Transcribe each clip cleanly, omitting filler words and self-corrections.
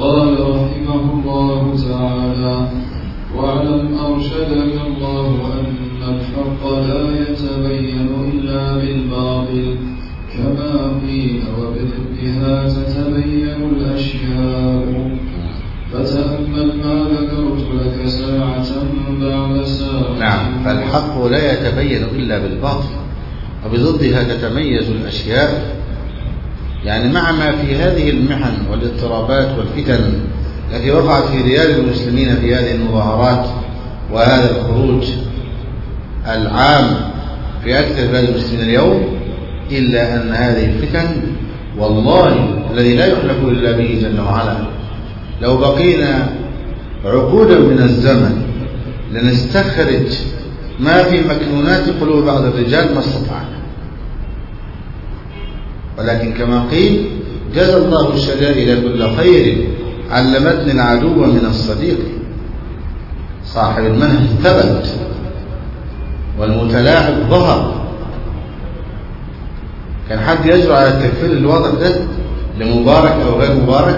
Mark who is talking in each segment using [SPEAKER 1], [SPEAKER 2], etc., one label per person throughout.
[SPEAKER 1] قال رحمه الله تعالى: واعلم أرشدك الله أن الحق لا يتبين إلا بالباطل، كما قيل وبضدها تتبين الأشياء. فتأمل ما ذكرت لك ساعة بعد ساعة.
[SPEAKER 2] نعم، فالحق لا يتبين إلا بالباطل وبضدها تتميز الأشياء. يعني مع ما في هذه المحن والاضطرابات والفتن التي وقعت في ديار المسلمين في هذه المظاهرات وهذا الخروج العام في أكثر بلاد المسلمين اليوم، إلا أن هذه الفتن والله الذي لا يحلف إلا به جل وعلا لو بقينا عقودا من الزمن لنستخرج ما في مكنونات قلوب بعض الرجال ما استطعنا. ولكن كما قيل: جزى الله الشدائد كل خير، علمتني العدو من الصديق. صاحب المنهج ثبت والمتلاعب ظهر. كان حد يجرؤ على التكفير الواضح ده لمبارك أو غير مبارك؟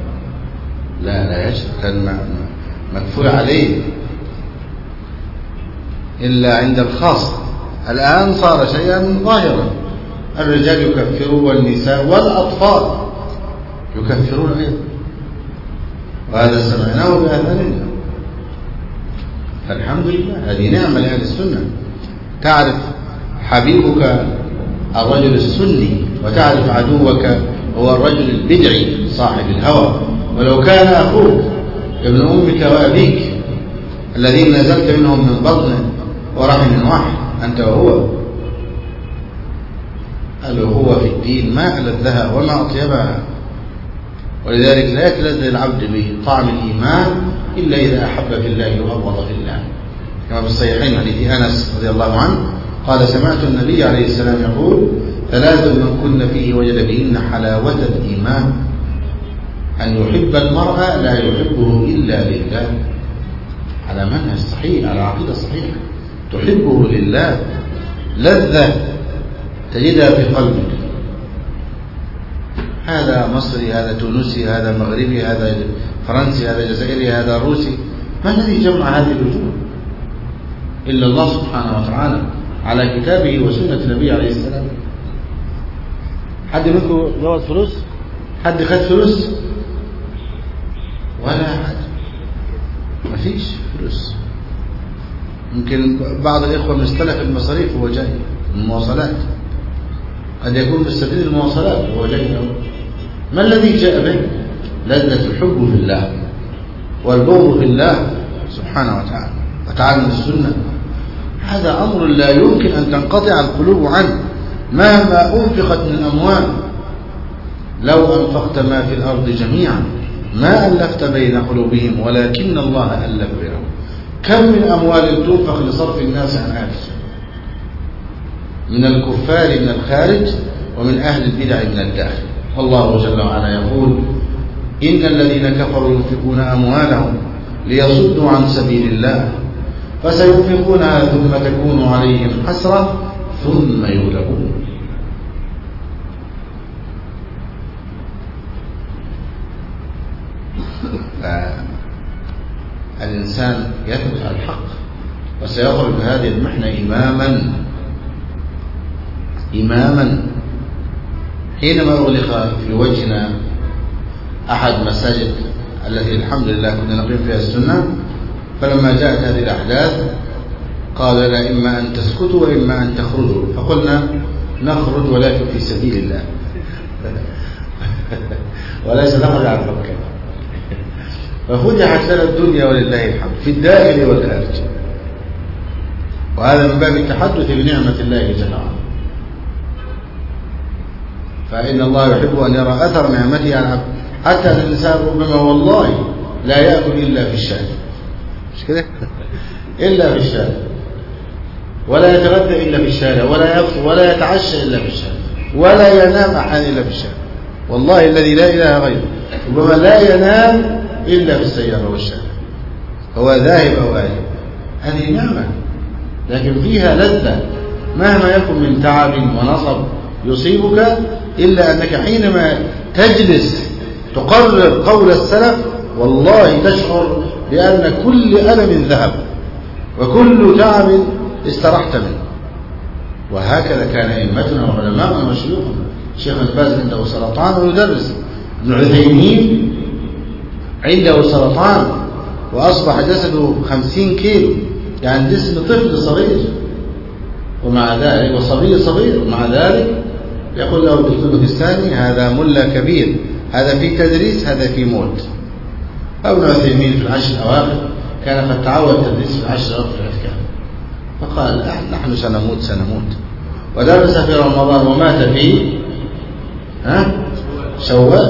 [SPEAKER 2] لا يجرؤ، كان مكفول عليه إلا عند الخاصة. الآن صار شيئا ظاهرا، الرجال يكفرون والنساء والأطفال يكفرون أيضا، وهذا سمعناه بآذاننا. فالحمد لله، هذه نعمة لأهل السنة. تعرف حبيبك الرجل السني، وتعرف عدوك هو الرجل البدعي صاحب الهوى، ولو كان أخوك ابن أمك وأبيك الذين نزلت منهم من بطن ورحم واحد أنت وهو. الأخوة في الدين ما ألذها وما أطيبها، ولذلك لا يتلذذ العبد بطعم الإيمان إلا إذا أحب في الله وأبغض في الله، كما في الصحيحين حديث أنس رضي الله عنه قال: سمعت النبي عليه السلام يقول: ثلاث من كن فيه وجد بهن حلاوة الإيمان، أن يحب المرء لا يحبه إلا لله، على منهج صحيح، على عقيدة صحيحة، تحبه لله، لذة تجدها في قلبك. هذا مصري، هذا تونسي، هذا مغربي، هذا فرنسي، هذا جزائري، هذا روسي. ما الذي جمع هذه الوجوه إلا الله سبحانه وتعالى على كتابه وسنة النبي عليه السلام. حد منكم جوز فلوس؟ حد خد فلوس؟ ولا حد، ما فيش فلوس. يمكن بعض الإخوة مستلف المصاريف وهو جاي من المواصلات، قد يكون مستفيد المواصلات وهو جاي. ما الذي جاء به؟ لذة الحب في الله والبغض في الله سبحانه وتعالى وتعالم السنة. هذا أمر لا يمكن أن تنقطع القلوب عنه مهما أنفقت من أموال. لو أنفقت ما في الأرض جميعا ما ألفت بين قلوبهم ولكن الله ألف بينهم. كم من أموال تنفق لصرف الناس عن أهل السنة، من الكفار من الخارج ومن أهل البدع من الداخل. والله جل وعلا يقول: إن الذين كفروا ينفقون أموالهم ليصدوا عن سبيل الله فسينفقونها ثم تكون عليهم حسرة ثم يغلبون. الإنسان يثبت على الحق وسيخرج بهذه المحنة إماما. حينما أغلق في وجهنا أحد مساجد التي الحمد لله كنا نقيم فيها السنة، فلما جاءت هذه الأحداث قال لنا: إما أن تسكتوا وإما أن تخرجوا. فقلنا: نخرج ولكن في سبيل الله وليس نخرج عن مكة. ففتحت لنا الدنيا ولله الحمد في الداخل والخارج، وهذا من باب التحدث بنعمة الله جل وعلا. فإن الله يحب أن يرى أثر نعمته على العبد، حتى الإنسان ربما والله لا يأكل إلا في الشارع، مش كده؟ إلا في الشارع، ولا يتغدى إلا في الشارع، ولا يفطر ولا يتعشى إلا في الشارع، ولا ينام أحيانا إلا في الشارع. والله الذي لا إله غيره ربما لا ينام إلا في السيارة والشارع، هو ذاهب أو آجب. هذه نعمة لكن فيها لذة مهما يكن من تعب ونصب يصيبك، إلا أنك حينما تجلس تقرر قول السلف والله تشعر بأن كل ألم ذهب وكل تعب استرحت منه. وهكذا كان أئمتنا وعلماءنا وشيوخنا. الشيخ الباز عنده سرطان ويدرس، ابن عثيمين عنده سرطان وأصبح جسده 50 كيلو، يعني جسم طفل صغير، ومع ذلك وصبي صغير، ومع ذلك يقول له الدكتور الباكستاني هذا ملا كبير، هذا في تدريس، هذا في موت. ابن عثيمين في العشر الأواخر كان قد تعود التدريس في العشر الأواخر في الأذكار، فقال نحن سنموت، ودرس في رمضان ومات في شوال.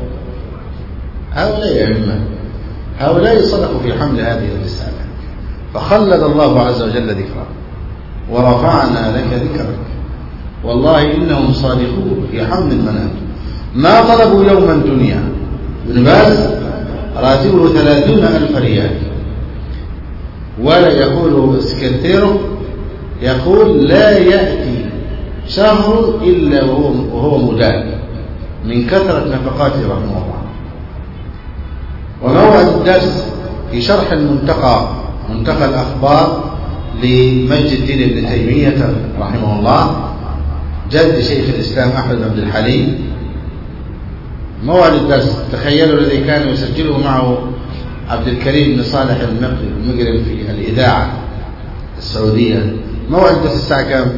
[SPEAKER 2] هؤلاء صدقوا في حمل هذه الرسالة، فخلد الله عز وجل ذكره ورفعنا لك ذكرك. والله إنهم صادقون في حمل المنام، ما طلبوا يوما دنيا. ابن باز راتبه 30,000 ريال، ولا يقول سكرتيره يقول لا يأتي شهر إلا وهو مدان من كثرة نفقاته رحمه الله. وموعد الدرس في شرح منتقى الأخبار لمجد الدين ابن تيمية رحمه الله، جد شيخ الإسلام أحمد بن عبد الحليم. موعد الدرس تخيلوا الذي كان يسجله معه عبد الكريم بن صالح المقرم في الإذاعة السعودية. موعد الدرس الساعة كام؟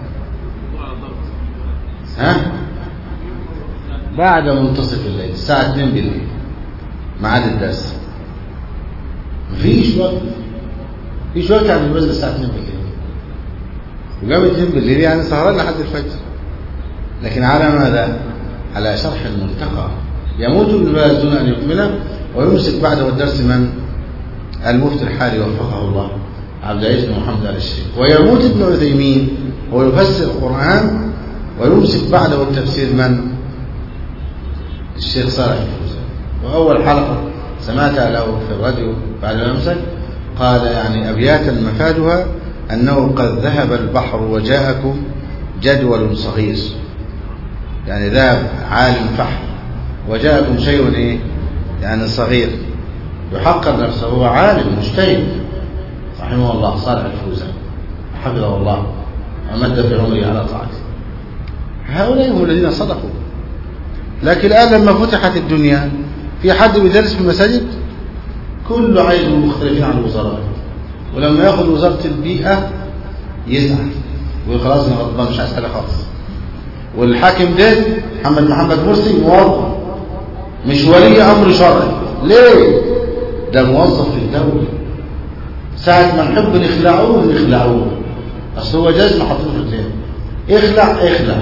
[SPEAKER 2] بعد منتصف الليل، الساعة 2 بالليل ميعاد الدرس. مفيش وقت عن المسجد الساعة 2 بالليل، وقام 2 بالليل يعني سهران لحد الفجر. لكن على ماذا؟ على شرح المنتقى. يموت ابن باز دون أن يكمله، ويمسك بعده الدرس من؟ المفتي الحالي وفقه الله عبد العزيز بن محمد آل الشيخ. ويموت ابن عثيمين ويفسر القرآن، ويمسك بعده التفسير من؟ الشيخ صالح الفوزان. وأول حلقة سمعتها له في الراديو بعد ما أمسك قال يعني أبياتا مفادها أنه قد ذهب البحر وجاءكم جدول صغير، يعني ذهب عالم فحم وجاءكم شيء يعني صغير، يحقر نفسه، هو عالم مجتهد رحمه الله صالح الفوزان حفظه الله ومد في عمره على طاعته. هؤلاء هم الذين صدقوا. لكن الآن لما فتحت الدنيا في حد بيدرس في المساجد؟ كل عيل مختلفين عن الوزراء، ولما ياخذ وزارة البيئة يزعل ويقول خلاص انا غضبان مش عايز حاجة خالص. والحاكم ده محمد مرسي موظف مش ولي امر شرعي. ليه؟ ده موظف في الدولة، ساعة ما نحب نخلعوه اصل هو جزم حاطينه في الجيب، اخلع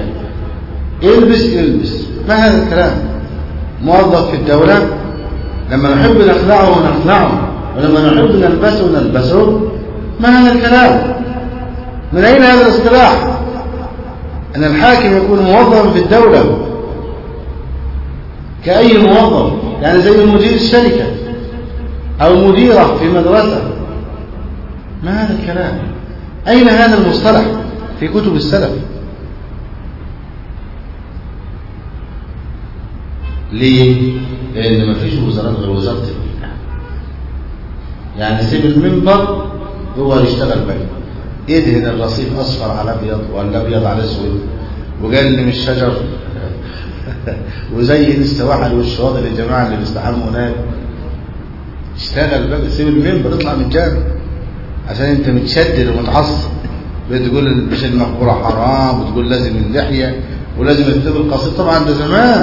[SPEAKER 2] البس. ما هذا الكلام؟ موظف في الدولة لما نحب نخلعه ولما نحب نلبسه. ما هذا الكلام؟ من أين هذا الاصطلاح أن الحاكم يكون موظفا في الدولة كأي موظف، يعني زي مدير الشركة أو مديرة في مدرسة؟ ما هذا الكلام؟ أين هذا المصطلح في كتب السلف؟ ليه؟ لأن ما فيش وزارات غير وزارة البيئة. يعني سيب المنبر هو يشتغل بقى، يدهن الرصيف أصفر على أبيض ولا أبيض على أسود، وقلم الشجر وزين السواحل والشواطئ للجماعة اللي بيستحموا هناك. اشتغل بقى، سيب المنبر اطلع من الجامع عشان انت متشدد ومتعصب، بتقول مش المقبرة حرام، وتقول لازم اللحية ولازم الثوب القصير. طبعا ده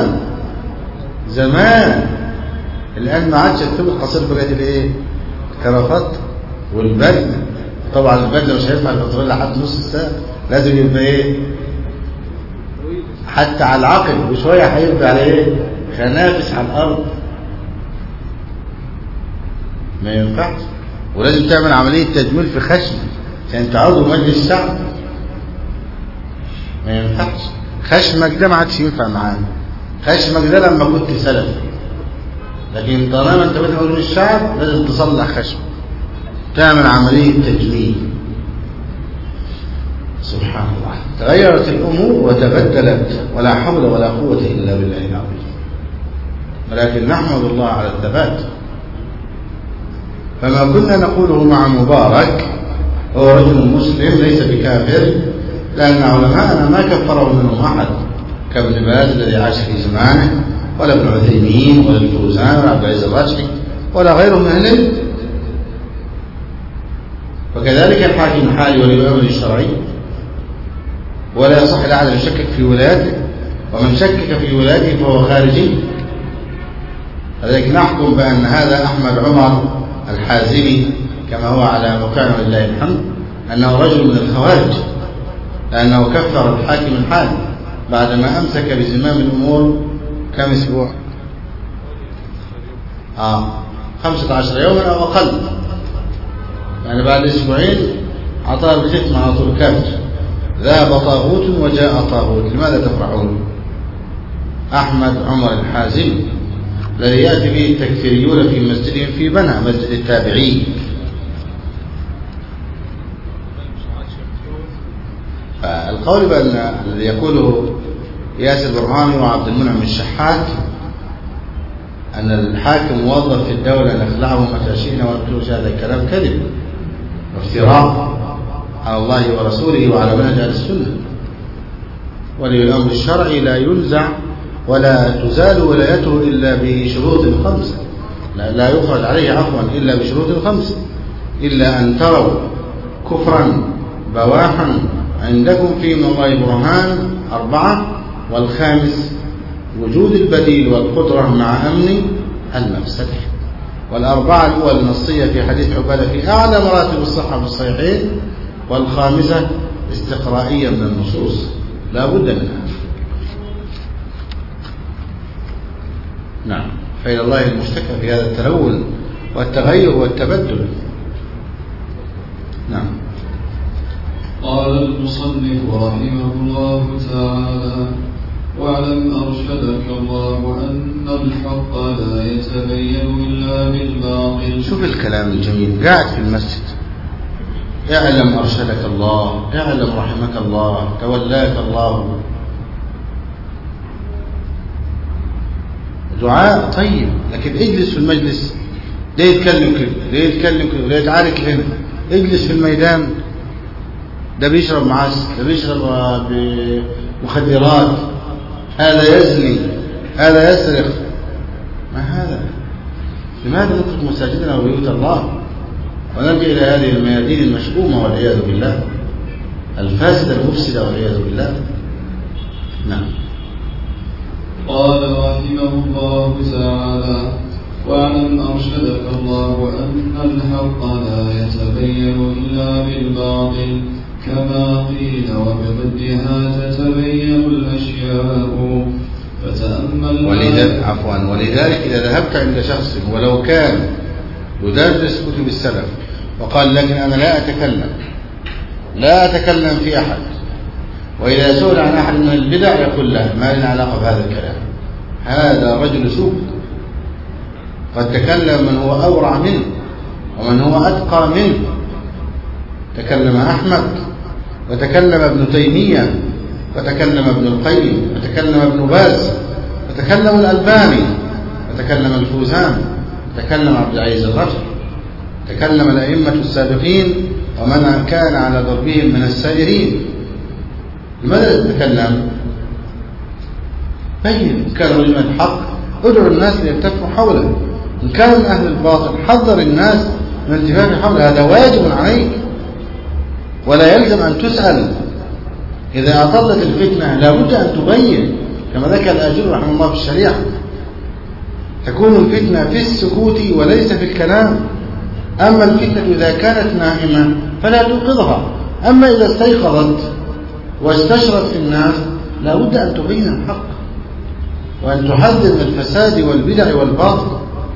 [SPEAKER 2] زمان. الآن ما عادش الثوب القصير بقت الايه؟ الكرافات والبدله. طبعا البدله مش هينفع البنطلون لحد نص الساعه، لازم يبقى ايه؟ حتى على العقل وشويه هيبقى على ايه؟ خنافس على الارض. ما ينفعش. ولازم تعمل عمليه تجميل في خشم عشان تعود مجلس الشعب. ما ينفعش. خشمك ده ما عادش ينفع معانا. خشمك ده لما كنت سلف، لكن طالما انت بتقول من الشعب لازم تصلح خشمك، تعمل عملية تجميل. سبحان الله. تغيرت الأمور وتبدلت، ولا حول ولا قوة إلا بالله العظيم. ولكن نحمد الله على الثبات. فما كنا نقوله مع مبارك هو رجل مسلم ليس بكافر، لأن علماءنا ما كفروا منهم أحد كابن باز الذي عاش في زمانه، ولا ابن عثيمين، ولا الفوزان، ولا عبد العزيز الراشدي، ولا غيرهم من أهل العلم. وكذلك الحاكم الحالي ولي الأمر الشرعي، ولا يصح لأحد أن يشكك في ولايته، ومن شكك في ولايته فهو خارجي. لذلك نحكم بأن هذا أحمد عمر الحازمي كما هو على مكانه لله الحمد أنه رجل من الخوارج، لأنه كفر الحاكم الحالي بعدما أمسك بزمام الأمور كم أسبوع؟ 15 يوما أو أقل، يعني بعد أسبوعين أعطاه الختم على طول كافر. ذهب طاغوت وجاء طاغوت، لماذا تفرحون؟ أحمد عمر الحازمي الذي يأتي به التكفيريون في مسجدهم في بنها، مسجد التابعين. فالقول بأن الذي يقوله ياسر برهامي وعبد المنعم الشحات أن الحاكم موظف في الدولة نخلعه متى شئنا ونقتله، هذا الكلام كذب وافتراء على الله ورسوله وعلى منهج أهل السنة. ولي الأمر الشرعي لا ينزع ولا تزال ولايته إلا بشروط 5، لا يخرج عليه عفوا إلا بشروط 5: إلا أن تروا كفرا بواحا عندكم في من الله برهان 4، والخامس وجود البديل والقدرة مع أمن المفسدة. والأربعة الأولى النصية في حديث عبادة في أعلى مراتب الصحة في الصحيحين، والخامسة استقرائية من النصوص لا بد منها. نعم، فإلى الله المشتكى في هذا التلون والتغير والتبدل. نعم.
[SPEAKER 1] قال المصنف رحمه الله تعالى: واعلم أرشدك الله أن الحق لا يتبين إلا بالباطل.
[SPEAKER 2] شوف الكلام الجميل، قاعد في المسجد: اعلم أرشدك الله، اعلم رحمك الله، تولاك الله. دعاء طيب، لكن اجلس في المجلس. ليه يتكلم كده؟ ليه يتكلم كده؟ ليه يتعارك هنا؟ اجلس في الميدان. ده بيشرب معسل، ده بيشرب مخدرات، هذا يزني، هذا يسرق. ما هذا؟ لماذا نترك مساجدنا وبيوت الله ونلجأ إلى هذه الميادين المشؤومة والعياذ بالله، الفاسدة المفسدة والعياذ بالله؟ نعم.
[SPEAKER 1] قال رحمه الله تعالى: واعلم أرشدك الله أن الحق لا يتبين إلا بالباطل، كما قيل وبضدها تتبين الأشياء، فتأمل.
[SPEAKER 2] ولذلك إذا ذهبت عند شخص ولو كان يدرس كتب السلف وقال: لكن أنا لا أتكلم في أحد، وإذا سئل عن أحد من البدع يقول: لا، ما لنا علاقة بهذا الكلام، هذا رجل سوء. قد تكلم من هو أورع منه ومن هو أتقى منه. تكلم أحمد، وتكلم ابن تيمية، وتكلم ابن القيم، وتكلم ابن باز، وتكلم الألباني، وتكلم الفوزان، وتكلم عبد العزيز الراشدي، تكلم الأئمة السابقين ومن كان على ضربهم من السائرين. لماذا تتكلم؟ بين. إن كان رجل الحق ادعو الناس ليلتفوا حوله، إن كان من أهل الباطل حذر الناس من الالتفاف حوله. هذا واجب عليك، ولا يلزم أن تسأل. إذا أطلت الفتنة لابد أن تبين، كما ذكر الآجر رحمه الله في الشريعة: تكون الفتنة في السكوت وليس في الكلام. أما الفتنة إذا كانت نائمة فلا توقظها، أما إذا استيقظت واستشرت في الناس لابد أن تبين الحق وأن تحذر من الفساد والبدع والباطل.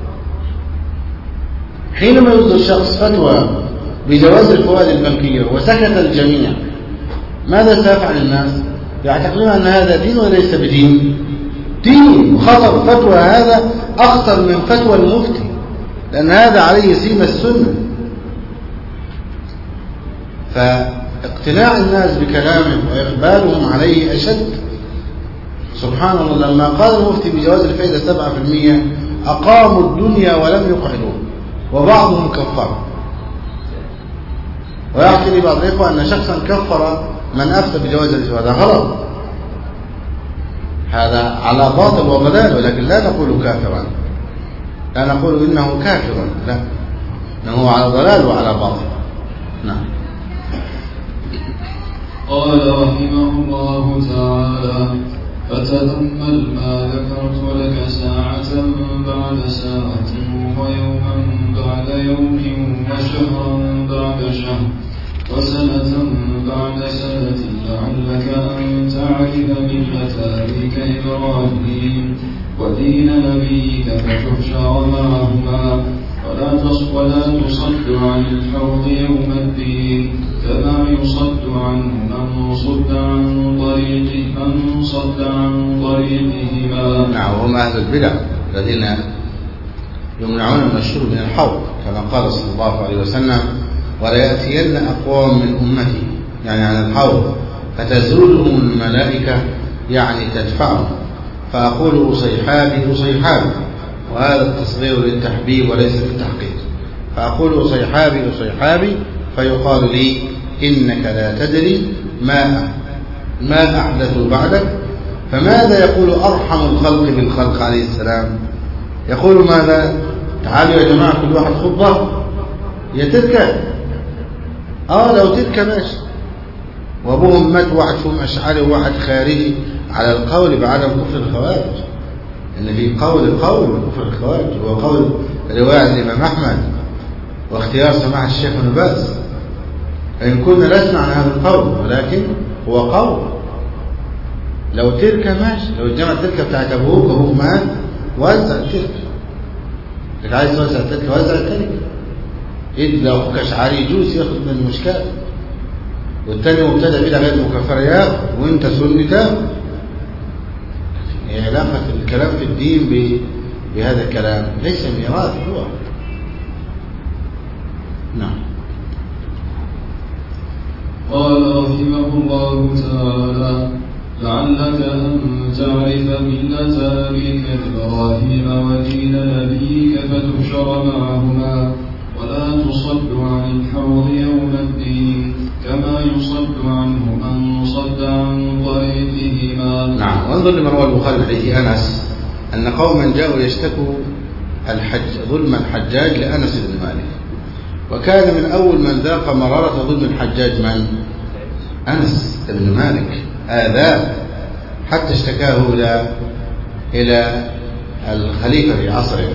[SPEAKER 2] حينما يصدر شخص فتوى بجواز الفوائد البنكية وسكت الجميع، ماذا سيفعل الناس؟ يعتقدون أن هذا دين وليس بدين. دين، وخطر فتوى هذا أخطر من فتوى المفتي، لأن هذا عليه سيم السنة. فاقتناع الناس بكلامه وإقبالهم عليه أشد. سبحان الله لما قال المفتي بجواز الفائدة 7% أقاموا الدنيا ولم يقعدوه، وبعضهم كفر. ويحكي لي بعض الإخوة أن شخصا كفر من أفتى بجواز الفائدة، هذا غلط، هذا على باطل وضلال، ولكن لا نقول كافرا، لا نقول إنه كافر، لا، إنه على ضلال وعلى باطل. نعم.
[SPEAKER 1] قال رحمه الله تعالى: فتأمل ما ذكرت لك ساعة بعد ساعة، ويوما بعد يوم، وشهرا بعد شهر، وسنة بعد سنة، لعلك أن تعرف ملة أبيك إبراهيم ودين نبيك فتحشر معهما، ولا تصد عن الحوض يوم الدين كما يصد عنه من صد عن طريقهما.
[SPEAKER 2] نعم، وهم أهل البدع الذين يمنعون من الشرب من الحوض، كما قال صلى الله عليه وسلم: وليأتين أقوام من أمتي، يعني عن الحوض، فتزودهم الملائكة، يعني تدفعهم، فأقول أصيحابي أصيحابي، وهذا التصغير للتحبيب وليس للتحقيق، فأقول أصيحابي أصيحابي، فيقال لي: إنك لا تدري ما أحدثوا بعدك. فماذا يقول أرحم الخلق بالخلق عليه السلام؟ يقول ماذا؟ تعالوا يا جماعة كل واحد خطبة، يا تركة، لو تركة ماشي، وابوهم مات واحد فيهم أشعري وواحد خارجي على القول بعدم كفر الخوارج، إن في قول وكفر الخوارج، هو قول رواية الإمام أحمد واختيار سماح الشيخ ابن باز، فإن كنا نسمع عن هذا القول، ولكن هو قول. لو تركة ماشي، لو الجمع التركة بتاعت أبوك مات، وزع التركة، لك عايز توزع التركة وزع التركة، إذ لو أخوك أشعري يجوز ياخد من المشكلة، والتاني مبتدأ بلا غير مكفر ياخد، وانت سني تاخد. هي علاقة الكلام في الدين بهذا الكلام ليس ميراث هو. نعم.
[SPEAKER 1] قال رحمه الله تعالى: لعلك أن تعرف ملة أبيك إبراهيم ودين نبيك فتحشر معهما، ولا تصد عن الحوض يوم الدين كما يصد عنه من صد عن طريقهما.
[SPEAKER 2] نعم. وانظر لما روى البخاري في حديث أنس أن قوما جاءوا يشتكوا ظلم الحجاج لأنس بن مالك، وكان من أول من ذاق مرارة ظلم الحجاج من؟ أنس بن مالك، آذاه حتى اشتكاه إلى الخليفة في عصره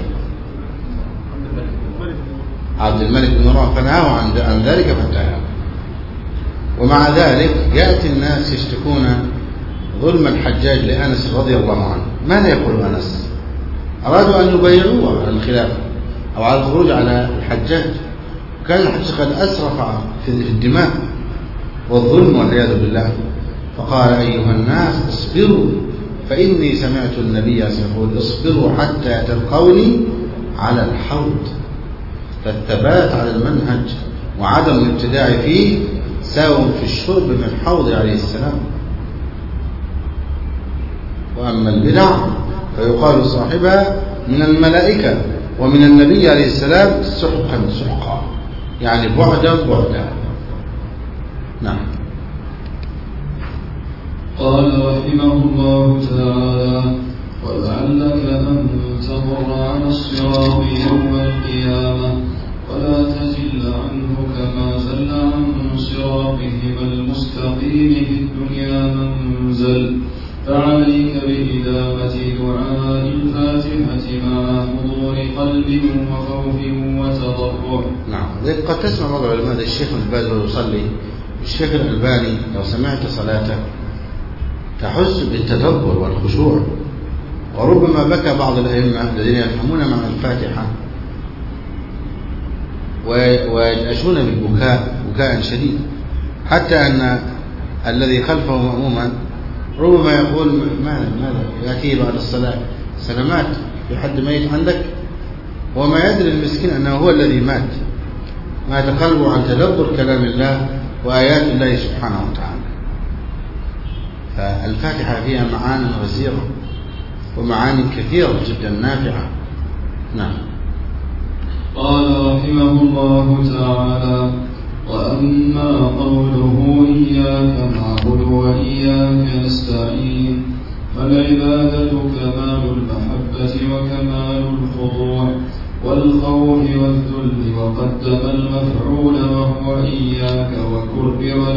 [SPEAKER 2] عبد الملك بن مروان، فنهاه عن ذلك فانتهى. ومع ذلك يأتي الناس يشتكون ظلم الحجاج لأنس رضي الله عنه. ماذا يقول أنس؟ أرادوا أن يبايعوه على الخلافة أو على الخروج على الحجاج، كان الحجاج قد أسرف في الدماء والظلم والعياذ بالله، فقال: أيها الناس اصبروا، فإني سمعت النبي يقول: اصبروا حتى تلقوني على الحوض. فالثبات على المنهج وعدم الابتداع فيه ساووا في الشرب من الحوض عليه السلام. وأما البدع فيقال صاحبها من الملائكة ومن النبي عليه السلام سحقا سحقا، يعني بعدا بعدا. نعم.
[SPEAKER 1] قال رحمه الله تعالى: ولعلك أن تمر على الصراط يوم القيامة ولا تزل عنه كما زل عن صراطهم المستقيم في الدنيا منزل، فعليك بإدامة دعاء الفاتحة مع حضور قلب وخوف وتضرع.
[SPEAKER 2] نعم. قد تسمع بعض العلماء الشيخ الباز يصلي، الشيخ الألباني لو سمعت صلاته تحس بالتدبر والخشوع، وربما بكى بعض الأئمة الذين يفهمون معنى الفاتحة وينأشون بالبكاء بكاء شديد، حتى أن الذي خلفه مأموما ربما يقول: ماذا يأتيه بعد الصلاة سلامات، في حد ميت عندك؟ وما يدري المسكين أنه هو الذي مات، ما يتقلب عن تدبر كلام الله وآيات الله سبحانه وتعالى. فالفاتحة فيها معاني غزيرة ومعاني كثيرة جدا نافعة. نعم.
[SPEAKER 1] قال رحمه الله تعالى: وأما قوله إياك نعبد وإياك نستعين فالعبادة كمال المحبة وكمال الخضوع والخوف والذل، وقدم المفعول وهو إياك وكرر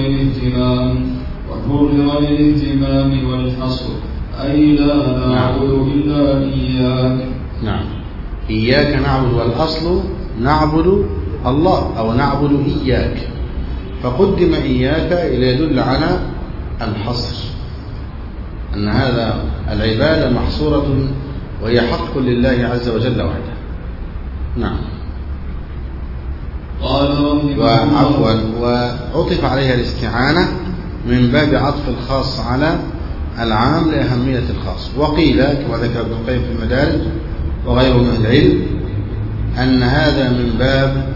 [SPEAKER 1] للاهتمام والحصر، أي لا نعبد إلا إياك.
[SPEAKER 2] نعم. إياك نعبد، والأصل نعبد الله أو نعبد إياك، فقدم إياك ليدل على الحصر، أن هذا العبادة محصورة وهي حق لله عز وجل وحده. نعم. وعطف عليها الاستعانة من باب عطف الخاص على العام لأهمية الخاص. وقيل كما ذكر ابن القيم في المدارج وغيره من العلم أن هذا من باب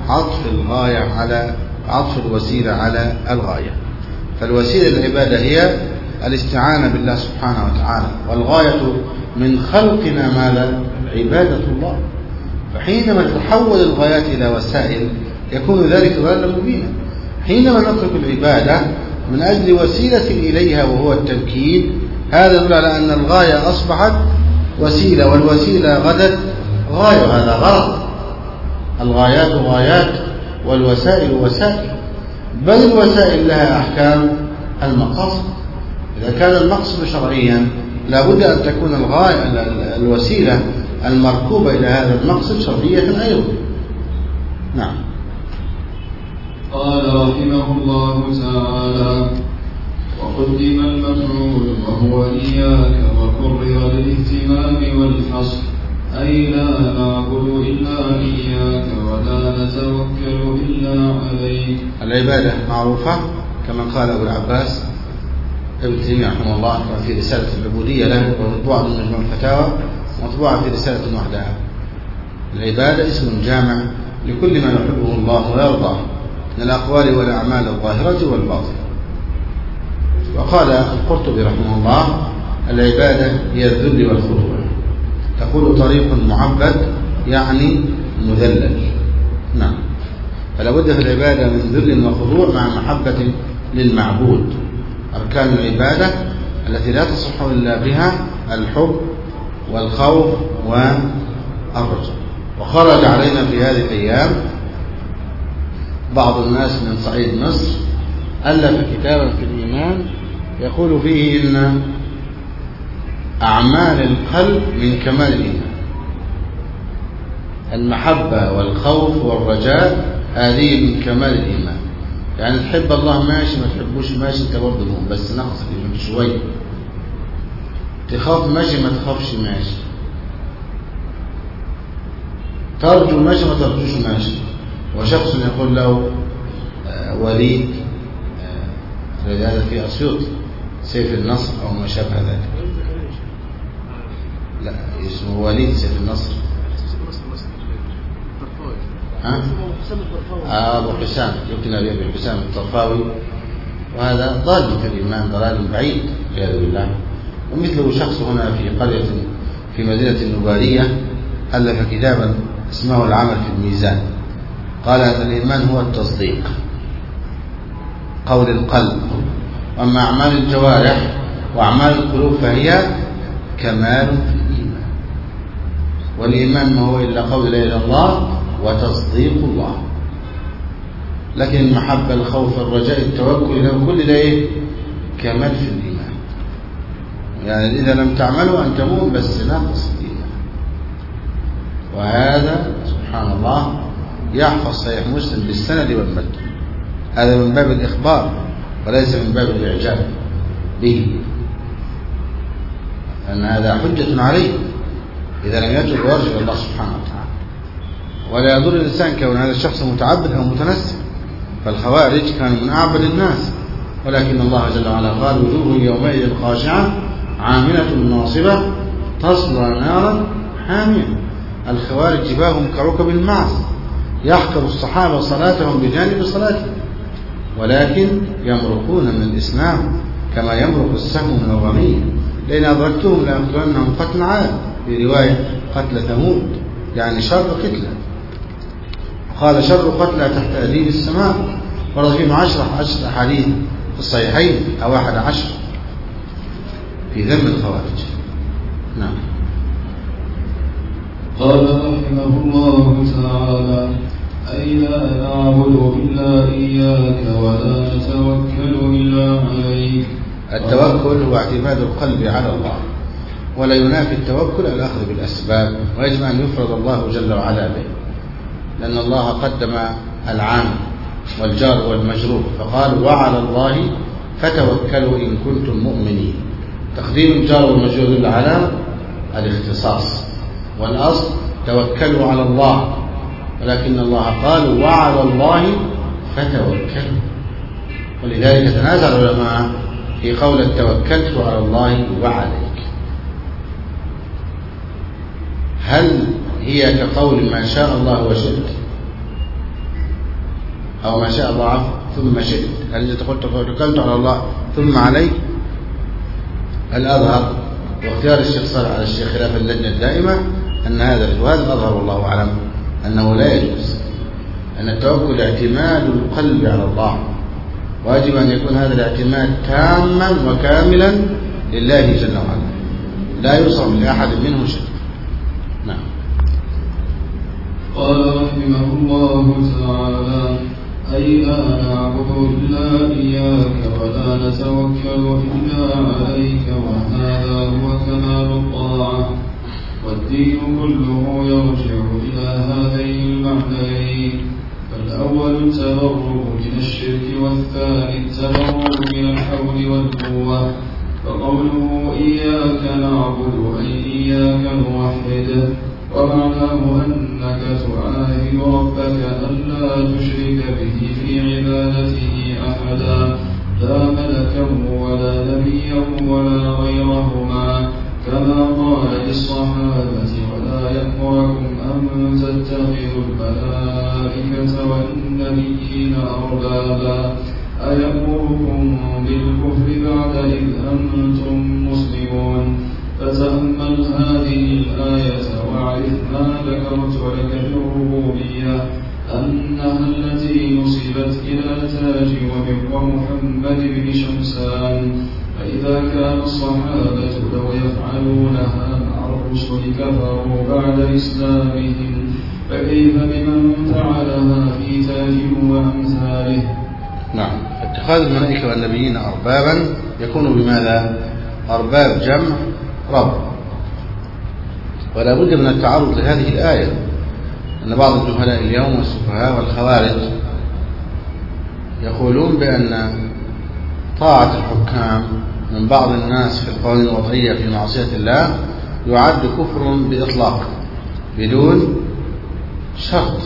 [SPEAKER 2] عطف الوسيلة على الغاية، فالوسيلة للعبادة هي الاستعانة بالله سبحانه وتعالى، والغاية من خلقنا ماذا؟ عبادة الله. فحينما تتحول الغايات إلى وسائل يكون ذلك ضلالا مبينا. حينما نترك العبادة من أجل وسيلة إليها وهو التمكين، هذا يدل على أن الغاية أصبحت وسيلة، والوسيلة غدت غاية، هذا غلط. الغايات غايات والوسائل وسائل، بل الوسائل لها أحكام المقاصد. إذا كان المقصد شرعيا لابد أن تكون الوسيلة المركوبة إلى هذا المقصد شرعية أيضا. نعم.
[SPEAKER 1] قال رحمه الله تعالى: وقدم المفعول وهو إياك وكرر للاهتمام والحصر، أي لا نعبد إلا إياك ولا نتوكل إلا عليك.
[SPEAKER 2] العبادة معروفة كما قال أبو العباس ابن تيمية رحمه الله في رسالة العبودية له، ومطبوعة من مجموع الفتاوى، ومطبوعة في رسالة وحدها. العبادة اسم جامع لكل ما يحبه الله ويرضاه من الأقوال والأعمال الظاهرة والباطنة. وقال القرطبي رحمه الله: العبادة هي الذل والخضوع. تقول طريق معبد يعني مذلل. نعم. فلا بد في العبادة من ذل وخضوع مع محبة للمعبود. أركان العبادة التي لا تصح إلا بها الحب والخوف والرجاء. وخرج علينا في هذه الأيام بعض الناس من صعيد مصر ألف كتابا في الإيمان يقول فيه إن أعمال القلب من كمال الإيمان. المحبة والخوف والرجاء هذه من كمال الإيمان. يعني تحب الله ماشي، ما تحبوش ماشي، انت برضه مهم، بس نقص الإيمان شوية. تخاف ماشي، ما تخافش ماشي. ترجو ماشي، ما ترجوش ماشي. وشخص يقول له وليد هذا في أسيوط سيف النصر أو ما شابه ذلك، لا اسمه وليد سيف النصر، أبو حسام، يمكن أبي حسام الطرفاوي، وهذا ضال في الإيمان ضلال بعيد والعياذ بالله. ومثله شخص هنا في قرية في مدينة النبارية ألف كتابا اسمه العمل في الميزان. قال أن الإيمان هو التصديق، قول القلب، وأما أعمال الجوارح وأعمال القلوب فهي كمال في الإيمان. والإيمان ما هو إلا قول لا إله إلا الله وتصديق الله. لكن المحبة، الخوف، الرجاء، التوكل له كل ده إيه؟ كمال في الإيمان. يعني إذا لم تعملوا أن تموت بس ناقص الإيمان. وهذا سبحان الله يحفظ صحيح مسلم بالسند والمد. هذا من باب الإخبار وليس من باب الإعجاب به، أن هذا حجة عليه إذا لم يترك ويرجع الله سبحانه وتعالى. ولا يضر الإنسان كون هذا الشخص متعبد أو متنسك. فالخوارج كانوا من أعبد الناس، ولكن الله جل وعلا قال: وجوه يومئذ خاشعة عاملة ناصبة تصلى نارا حامية. الخوارج جباههم كركب المعز، يحقر الصحابة صلاتهم بجانب صلاتهم، ولكن يمرقون من الإسلام كما يمرق السهم من الرمية، لئن أدركتهم لأقتلنهم قتل عاد، في رواية قتل ثمود، يعني شر قتلى. قال شر قتلى تحت أديم السماء، ورد فيهم 10 أحاديث في الصحيحين أو 11 في ذم الخوارج. نعم.
[SPEAKER 1] قال رحمه الله تعالى: أي لا نعبد إلا إياك ولا نتوكل إلا عليك.
[SPEAKER 2] التوكل هو اعتماد القلب على الله، ولا ينافي التوكل الأخذ بالأسباب، ويجب أن يفرض الله جل وعلا به، لأن الله قدم العام والجار والمجرور، فقال وعلى الله فتوكلوا إن كنتم مؤمنين. تقديم الجار والمجرور يدل على الاختصاص، والأصل توكلوا على الله، ولكن الله قال وعلى الله فتوكلوا، ولذلك تنازع العلماء في قول توكلت على الله وعليك، هل هي كقول ما شاء الله وشئت، أو ما شاء الله ثم شئت؟ هل إذا قلت توكلت على الله ثم عليك؟ الأظهر واختيار الشيخ صالح على الشيخ خلاف اللجنة الدائمة أن هذا الجواز أظهر والله أعلم أنه لا يجوز، أن التوكل اعتماد القلب على الله، واجب أن يكون هذا الاعتماد تاما وكاملا لله جل وعلا، لا يصرف لأحد منه شيء. نعم.
[SPEAKER 1] قال رحمه الله تعالى: أي لا نعبد إلا إياك ولا نتوكل إلا عليك، وهذا هو كمال الطاعة، والدين كله يرجع إلى هذين المعنيين، فالأول التبرؤ من الشرك، والثاني التبرؤ من الحول والقوة. فقوله إياك نعبد أي إياك نوحد، ومعناه أنك تعاهد ربك ألا تشرك به في عبادته أحدا، لا ملكا ولا نبيا ولا غيرهما، كما قال للصحابة: ولا يأمركم أن تتخذوا الملائكة والنبيين أربابا، أيأمركم بالكفر بعد إذ أنتم مسلمون. فتأمل هذه الآية واعرف ما ذكرت لك في الربوبية، أنها التي نسبت إلى تاج ومحمد بن شمسان، فإذا كان الصحابة لو يفعلونها مع الرسل كفروا بعد إسلامهم، فكيف بمن فعلها في تاج وأمثاله؟
[SPEAKER 2] نعم. اتخاذ الملائكة والنبيين أربابا يكون بماذا؟ أرباب جمع رب، ولا بد من التعرض لهذه الآية، أن بعض الجهلاء اليوم والسفهاء والخوارج يقولون بأن طاعة الحكام من بعض الناس في القوانين الوضعية في معصية الله يعد كفر بإطلاق بدون شرط،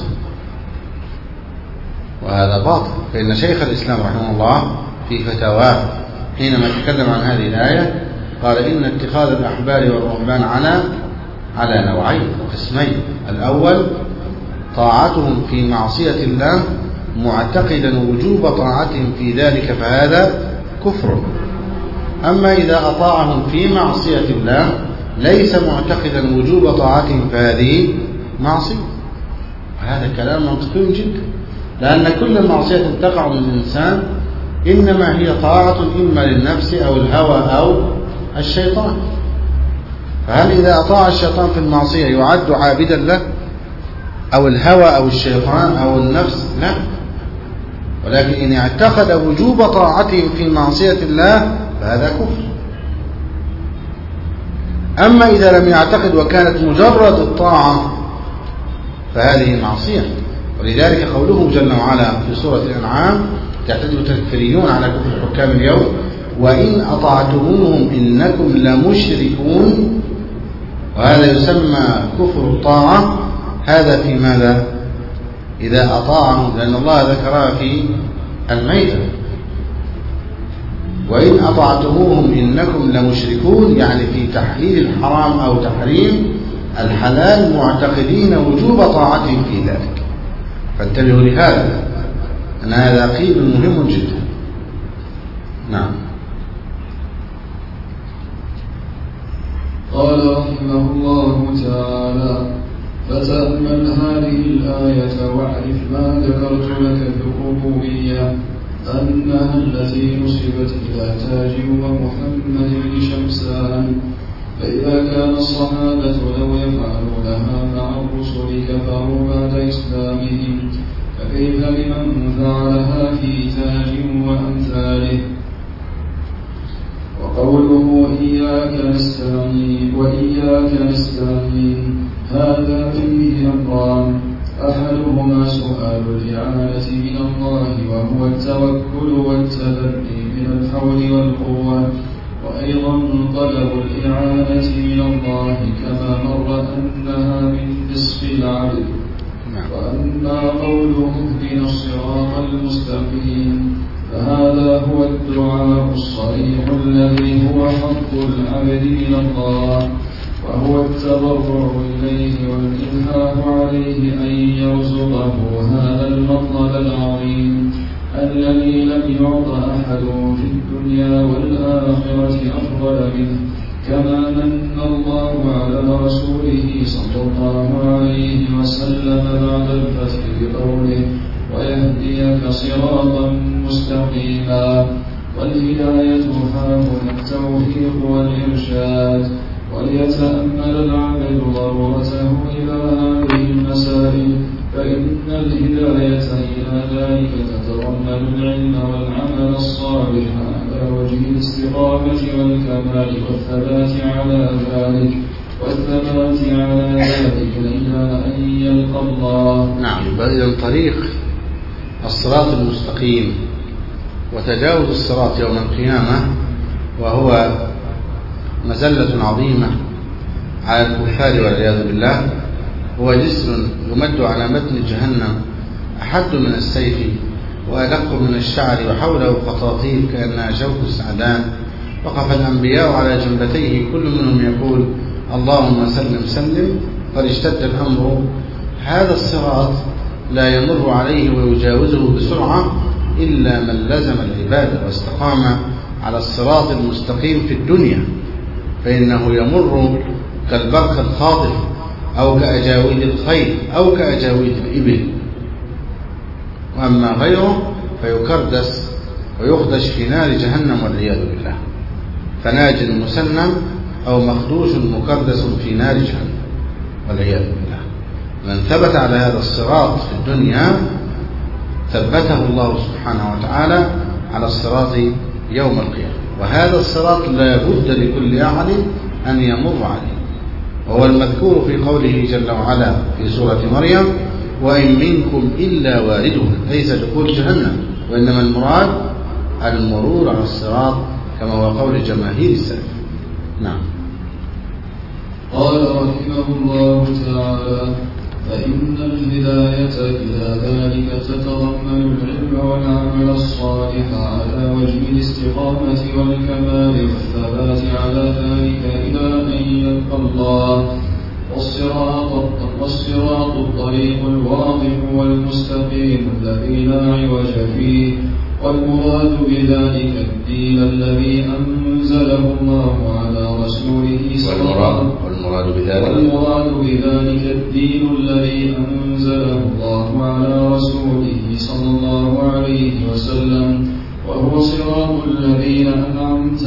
[SPEAKER 2] وهذا باطل. فإن شيخ الإسلام رحمه الله في فتاواه حينما تكلم عن هذه الآية قال إن اتخاذ الأحبار والرهبان على نوعين قسمين: الأول طاعتهم في معصية الله معتقدا وجوب طاعتهم في ذلك فهذا كفر، أما إذا أطاعهم في معصية الله ليس معتقدا وجوب طاعتهم فهذه معصية. هذا كلام منطقي جدا، لأن كل معصية تقع من الإنسان إنما هي طاعة إما للنفس أو الهوى أو الشيطان، فهل إذا أطاع الشيطان في المعصية يعد عابدا له، أو الهوى أو الشيطان أو النفس؟ لا، ولكن إن اعتقد وجوب طاعتهم في معصية الله فهذا كفر. أما إذا لم يعتقد وكانت مجرد الطاعة فهذه معصية، ولذلك قوله جل وعلا في سورة الأنعام تعتدوا التكفيريون على كفر الحكام اليوم: وإن أطعتموهم إنكم لمشركون، وهذا يسمى كفر الطاعة. هذا في ماذا؟ إذا أطاعهم، لأن الله ذكرها في الميتة: وإن أطعتموهم إنكم لمشركون، يعني في تحليل الحرام أو تحريم الحلال معتقدين وجوب طاعتهم في ذلك. فانتبهوا لهذا، أن هذا قيد مهم جدا. نعم.
[SPEAKER 1] قال رحمه الله تعالى: فتأمل هذه الآية واعرف ما ذكرت لك في الربوبية أنها التي نسبت إلى تاج ومحمد بن شمسان. فإذا كان الصحابة لو يفعلونها مع الرسل كفروا بعد إسلامهم، فكيف بمن فعلها في تاج وأمثاله؟ وقوله إياك نستعين وإياك نستعين هذا فيه أمران: أحدهما سؤال الإعانة من الله وهو التوكل والتبري من الحول والقوة، وأيضا طلب الإعانة من الله كما مر أنها من نصف العبد. وأما قوله اهدنا الصراط المستقيم فهذا هو الدعاء الصريح الذي هو حق العبد من الله، وهو التضرع إليه والإلحاح عليه أن يرزقه هذا المطلب العظيم الذي لم يعط أحد في الدنيا والآخرة أفضل منه، كما من الله على رسوله صلى الله عليه وسلم بعد الفتح بقوله: ويهديك صراطا مستقيما. والهداية هاهنا التوفيق والإرشاد. وليتأمل العبد ضرورته إلى هذه المسائل، فإن الهداية إلى ذلك تتضمن العلم والعمل الصالح على وجه الاستقامة والكمال والثبات على ذلك إلى أن يلقى الله.
[SPEAKER 2] نعم. إذن طريق الصراط المستقيم وتجاوز الصراط يوم القيامة، وهو مزلة عظيمة على الكفار والعياذ بالله، هو جسر يمد على متن جهنم أحد من السيف وأدق من الشعر، وحوله قطاطير كأنها شوك السعدان. وقف الأنبياء على جنبتيه كل منهم يقول: اللهم سلم سلم، قد اشتد الأمر. هذا الصراط لا يمر عليه ويجاوزه بسرعة إلا من لزم العبادة واستقام على الصراط المستقيم في الدنيا، فإنه يمر كالبرق الخاطف أو كأجاويد الخيل أو كأجاويد الإبل. وأما غيره فيكردس ويخدش في نار جهنم والعياذ بالله، فناج مسنم أو مخدوش مكردس في نار جهنم والعياذ بالله. من ثبت على هذا الصراط في الدنيا ثبته الله سبحانه وتعالى على الصراط يوم القيامة. وهذا الصراط لا بد لكل أحد أن يمر عليه، وهو المذكور في قوله جل وعلا في سورة مريم: وإن منكم إلا واردها، ليس دخول جهنم، وإنما المراد المرور على الصراط كما هو قول جماهير السلف. نعم.
[SPEAKER 1] قال رحمه الله تعالى: فإن الهداية إلى ذلك تتضمن العلم والعمل الصالح على وجه الاستقامة والكمال والثبات على ذلك إلى أن يلقى الله. والصراط الطريق الواضح والمستقيم الذي لا عوج فيه، والمراد بذلك الدين الذي أنزله الله على رسوله صلى الله عليه وسلم. والمراد بذلك الدين الذي أنزله الله على رسوله صلى الله عليه وسلم، وهو صراط الذين أنعمت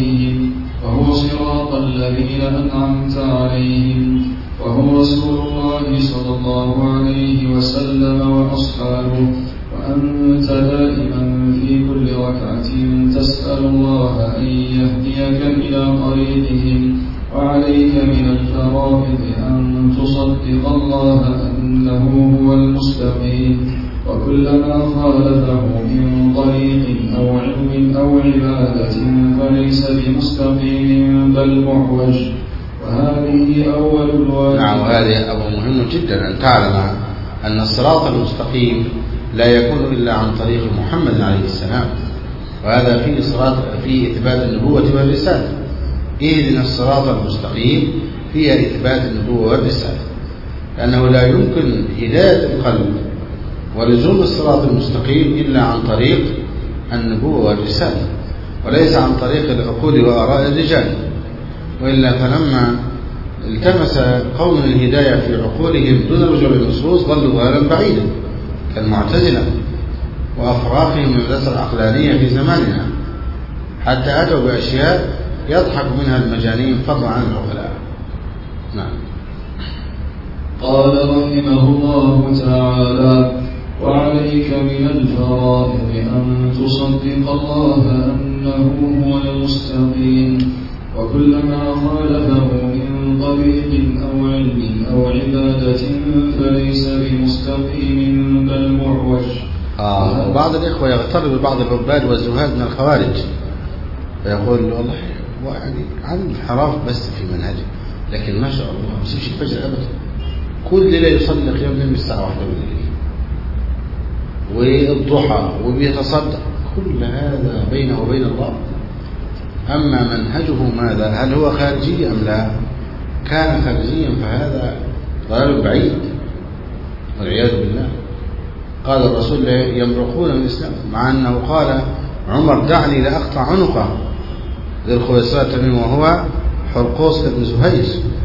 [SPEAKER 1] عليهم، وهو رسول الله صلى الله عليه وسلم وأصحابه. وأنت دائما في كل ركعة تسأل الله أن يهديك إلى طريقهم، وعليك من الفرائض أن تصدق الله أنه هو المستقيم، وكلما خالفه من طريق أو علم أو عبادة فليس بمستقيم بل معوج. وهذه أول الواجب.
[SPEAKER 2] نعم. وهذا أمر مهم جدا أن تعلم أن الصراط المستقيم لا يكون إلا عن طريق محمد عليه السلام، وهذا فيه إثبات النبوة والرسالة. اهدنا الصراط المستقيم فيها إثبات النبوة والرسالة، لأنه لا يمكن هداية القلب ولزوم الصراط المستقيم إلا عن طريق النبوة والرسالة، وليس عن طريق العقول وآراء الرجال. وإلا فلما التمس قوم الهداية في عقولهم دون رجوع النصوص ضلوا ضلالا بعيدا كالمعتزلة وأفراقهم من المدرسة العقلانية في زماننا، حتى أتوا بأشياء يضحك منها المجانين فضلا عن العقلاء. نعم.
[SPEAKER 1] قال رحمه الله تعالى: وعليك من الفرائض أن تصدق الله أنه هو المستقيم، وكلما خالفه من طريق أو علم أو عبادة فليس بمستقيم بل معوج.
[SPEAKER 2] بعض الإخوة يغتر ببعض العباد والزهاد من الخوارج فيقول والله يعني عن الانحراف بس في منهجه، لكن ما شاء الله ما يصيرش الفجر أبدا، كل ليلة يصلي قيام الليل الساعة 1 بالليل والضحى وبيتصدق، كل هذا بينه وبين الله. أما منهجه ماذا؟ هل هو خارجي أم لا؟ كان خارجيا فهذا ضلال بعيد والعياذ بالله. قال الرسول: يمرقون من الإسلام، مع أنه قال عمر: دعني لأقطع عنقه ذي الخويصرة تميم وهو حرقوس بن زهير.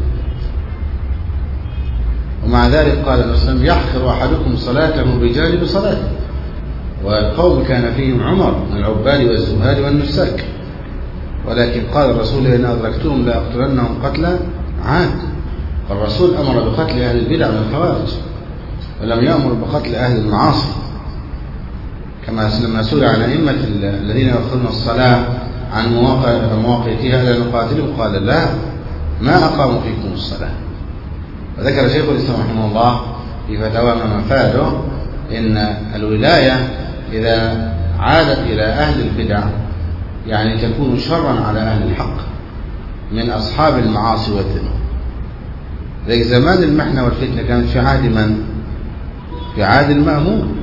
[SPEAKER 2] ومع ذلك قال النبي صلى الله عليه وسلم: يحقر أحدكم صلاته بجانب صلاته. والقوم كان فيهم عمر من العباد والزهاد والنساك، ولكن قال الرسول: إن أدركتهم لأقتلنهم قتل عاد. والرسول أمر بقتل أهل البدع من الخوارج ولم يأمر بقتل أهل المعاصي، كما لما سئل عن أئمة الذين يأخذون الصلاة عن مواقيتها ألا نقاتلهم قال: لا، ما أقاموا فيكم الصلاة. وذكر شيخ الإسلام رحمه الله في فتاوى مفاده إن الولاية إذا عادت إلى أهل البدع يعني تكون شرا على أهل الحق من أصحاب المعاصي والذنوب. ذلك زمان المحنة والفتنة كانت في عهد من؟ في عهد المأمون.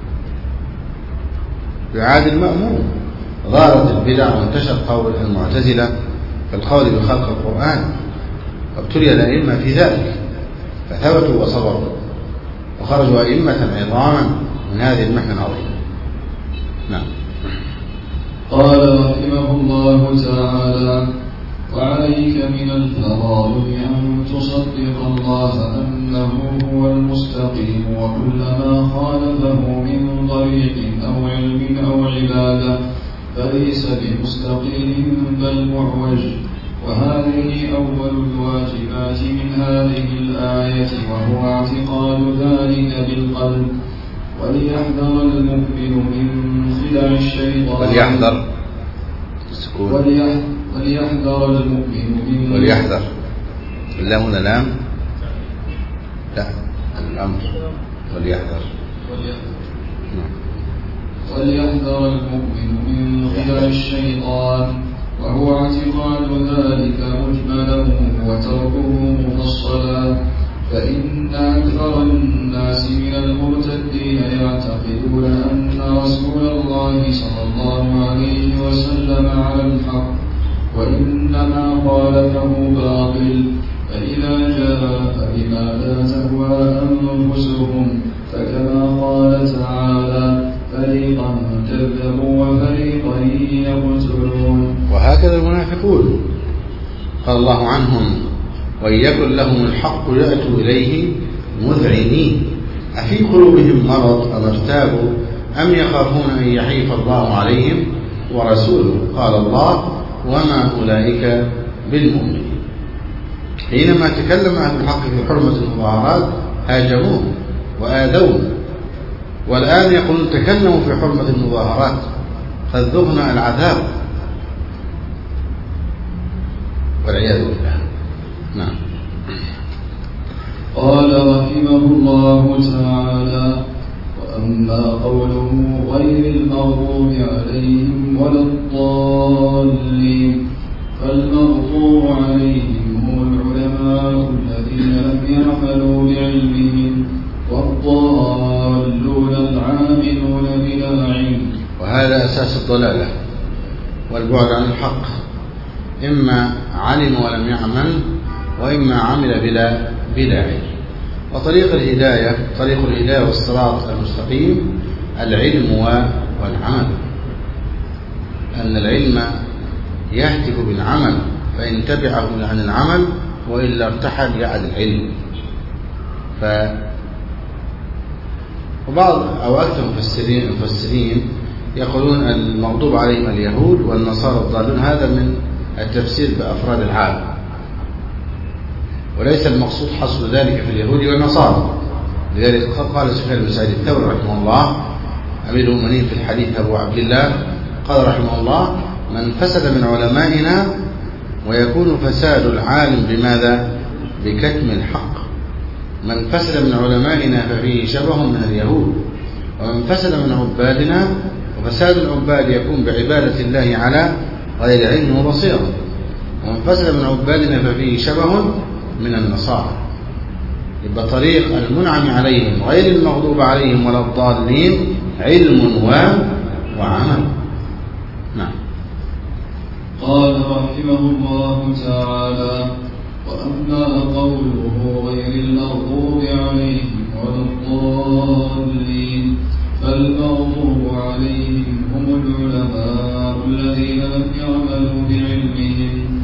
[SPEAKER 2] في عهد المأمون ظهرت البدع وانتشر قول المعتزلة في القول بخلق القرآن، وابتلي الأئمة في ذلك فثبتوا وصبروا وخرجوا أئمة عظاما من هذه المحنة العظيمة. نعم.
[SPEAKER 1] قال رحمه الله تعالى: وعليك من الفرائض أن تصدق الله أنه هو المستقيم، وكلما خالفه من طريق أو علم أو عبادة فليس بمستقيم بل معوج. وهذه أول الواجبات من هذه الآية، وهو اعتقاد ذلك بالقلب. وليحذر المؤمن من خدع الشيطان.
[SPEAKER 2] وليحذر السكون.
[SPEAKER 1] وليحذر المؤمن من
[SPEAKER 2] وليحذر اللام هنا لام لا الأمر وليحذر.
[SPEAKER 1] وليحذر المؤمن من خدع الشيطان، وهو اعتقاد ذلك مجملا وتركه مفصلا. فإن أكثر الناس من المرتدين يعتقدون أن رسول الله صلى الله عليه وسلم على الحق، وإنما خالفه باطل. فإذا جاء بما لا تهوى أنفسهم، فكما قال تعالى: فريقا كذبوا وفريقا يقتلون.
[SPEAKER 2] وهكذا المنافقون قال الله عنهم: وإن يكن لهم الحق يأتوا إليه مذعنين أفي قلوبهم مرض أم ارتابوا أم يخافون أن يحيف الله عليهم ورسوله. قال الله: وما أولئك بالمؤمنين. حينما تكلم أهل الحق في حرمة المظاهرات هاجموه وآذوه، والآن يقولون تكلموا في حرمة المظاهرات قد ذقنا العذاب والعياذ بالله. نعم.
[SPEAKER 1] قال رحمه الله تعالى: وأما قوله غير المغضوب عليهم ولا الضالين، فالمغضوب عليهم هم العلماء الذين لم يعملوا بعلمهم، والضالون العاملون بلا علم.
[SPEAKER 2] وهذا أساس الضلالة والبعد عن الحق، إما علم ولم يعمل، وإما عمل بلا علم. وطريق الهداية والصراط المستقيم العلم والعمل، أن العلم يهتف بالعمل فإن تبعه عن العمل وإلا ارتحل عن العلم. وبعض أو أكثر المفسرين يقولون المغضوب عليهم اليهود والنصارى الضالون، هذا من التفسير بأفراد العالم، وليس المقصود حصر ذلك في اليهود والنصارى. لذلك قال سفيان بن سعيد الثوري رحمه الله أمير المؤمنين في الحديث أبو عبد الله قال رحمه الله: من فسد من علمائنا، ويكون فساد العالم بماذا؟ بكتم الحق. من فسد من علمائنا ففيه شبه من اليهود، ومن فسد من عبادنا، وفساد العباد يكون بعبادة الله على غير علم وبصيرة، ومن فسد من عبادنا ففيه شبه من النصارى. يبقى طريق المنعم عليهم غير المغضوب عليهم ولا الضالين علم وعمل. نعم.
[SPEAKER 1] قال رحمه الله تعالى: وأما قوله غير المغضوب عليهم ولا الضالين، فالمغضوب عليهم هم العلماء الذين لم يعملوا بعلمهم،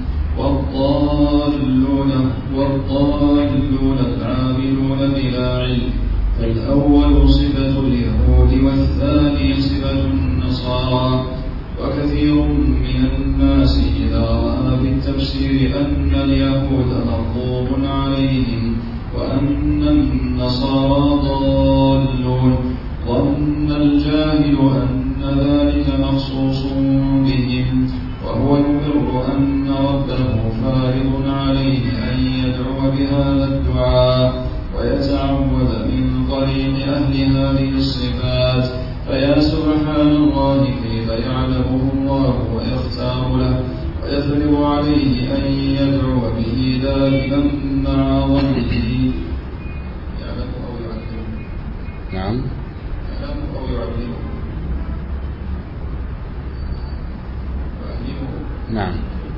[SPEAKER 1] والضالون العاملون بلا علم. فالأول صفة اليهود والثاني صفة النصارى. وكثير من الناس إذا رأى بالتفسير أن اليهود مغضوب عليهم وأن النصارى ضالون، ظن الجاهل أن ذلك مخصوص بهم، وهو يقر أن ربه فارض عليه أن يدعو بهذا الدعاء ويتعوذ من طريق أهل هذه الصفات. فيا سبحان الله كيف يعلمه الله ويختار له ويفرض عليه أن يدعو به ذلك مع ظنه. يعلم أو يعلمه.
[SPEAKER 2] نعم.
[SPEAKER 1] يعلم أو يعلمه.
[SPEAKER 2] نعم.